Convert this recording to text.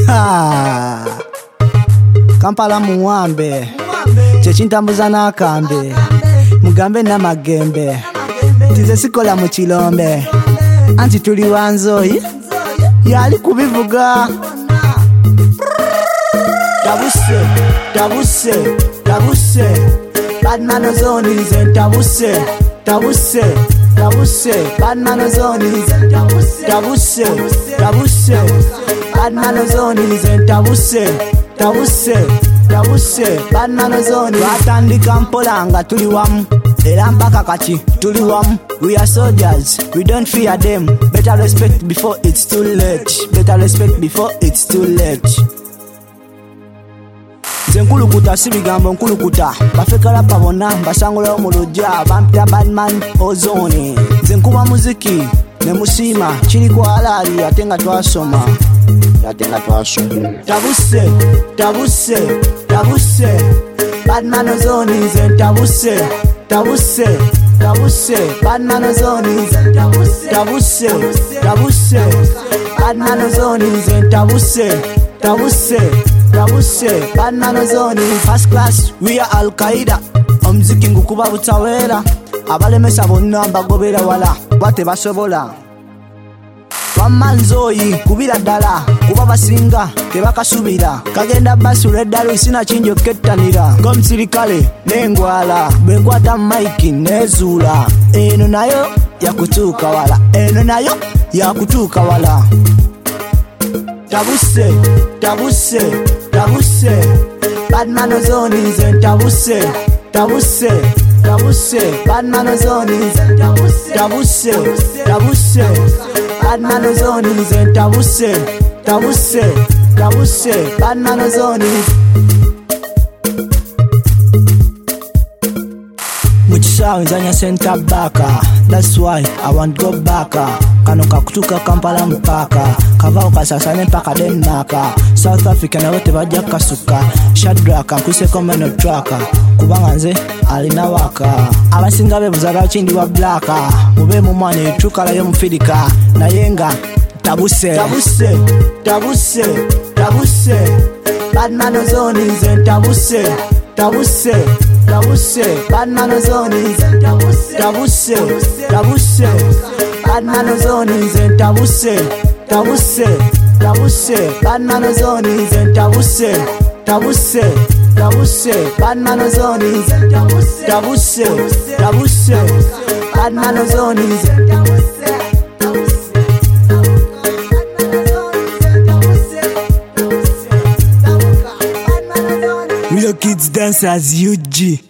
Kampala muwambe kyekintambuza n'akambe mugambe n'amagembe tize sikola mu kilombe anti tuli wanzoyi yali kubivuga tabuse tabuse tabuse badman ozoni nze tabuse tabuse tabuse badman ozoni nze tabuse tabuse badman ozoni nze tabuse tabuse tabuse badman ozoni batandika mpola nga tuli wamu era mpaka kati tuli wamu. We are soldiers, we don't fear them. Better respect before it's too late. Better respect before it's too late. Nze nkulukuta si bigambo nkulukuta bafekala pabona mbasangula omuluja bampita badman ozoni. Nze nkuba muziki ne musima kiri kwa halali ate nga twasoma tabuse tabuse tabuse badman ozoni nze tabuse tabuse tabuse badman ozoni nze tabuse tabuse badman ozoni nze tabuse tabuse tabuse badman ozoni. First class we are Al-Qaeda omuziki ngukuba butawera abalemesa bonna mbagobera wala bate basobola wamanzoyi kubira ddala kuba basinga tebakasubira kagenda basula eddala sina kinjo kettanira ng'omusirikale n'engwala bwenkwata maiki nezuula eno nayo yakutuuka wala eno nayo yakutuuka wala tabuse tabuse tabuse badman ozoni nze tabuse tabuse tabuse badman ozoni nze tabuse tabuse badman ozoni nze tabuse tabuse tabuse badman ozoni. Mukisaawe nzanya center back, that's why I want go back. Kano kakutuka Kampala mpaka kavao kasasane mpaka Denmark. South Africa nawe tebajja kasuka Shadrack nkwise komeno track kubanga nze alina waka abasinga bebuza lwaki wa black mube mu mwana etukalayo mufirika naye nga tabuse tabuse tabuse tabuse badman ozoni nze tabuse tabuse tabuse badman ozoni nze tabuse tabuse badman ozoni nze tabuse tabuse tabuse badman ozoni nze tabuse tabuse tabuse badman ozoni nze tabuse tabuse badman ozoni nze Real kids dancers UG.